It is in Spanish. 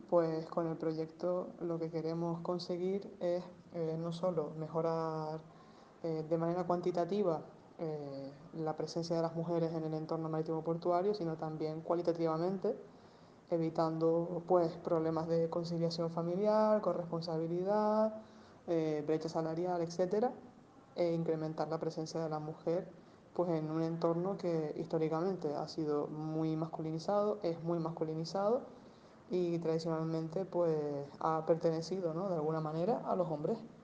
pues con el proyecto lo que queremos conseguir es no solo mejorar de manera cuantitativa la presencia de las mujeres en el entorno marítimo portuario, sino también cualitativamente, evitando pues problemas de conciliación familiar, corresponsabilidad, brecha salarial, etcétera, e incrementar la presencia de la mujer pues en un entorno que históricamente ha sido muy masculinizado, es muy masculinizado y tradicionalmente pues ha pertenecido, ¿no?, de alguna manera a los hombres.